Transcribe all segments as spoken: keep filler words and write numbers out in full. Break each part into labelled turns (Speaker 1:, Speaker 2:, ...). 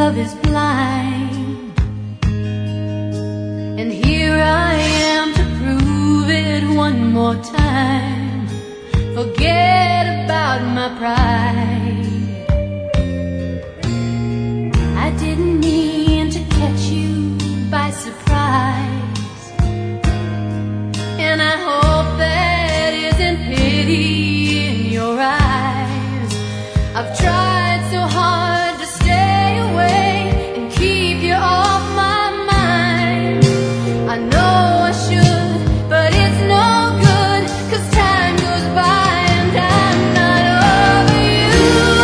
Speaker 1: love is blind, and here I am to prove it one more time. Forget about my pride. I didn't mean to catch you by surprise, and I hope that isn't pity in your eyes. I've tried so hard to stay away and keep you off my mind. I know I should, but it's no good, 'cause time goes by and I'm not over you.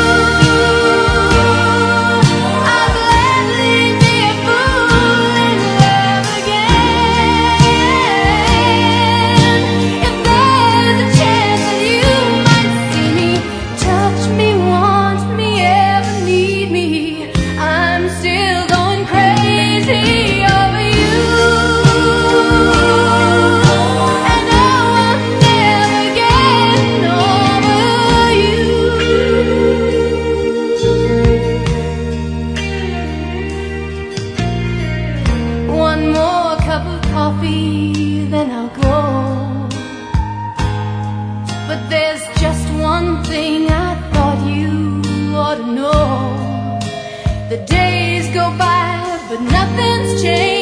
Speaker 1: I'd gladly be a fool in love again. If there's a chance that you might see me, touch me, want me, ever need me, I'm still going crazy over you. And no, I'm never getting over you. One more cup of coffee, then I'll go. But there's just one thing I thought you ought to know. The days go by, but nothing's changed.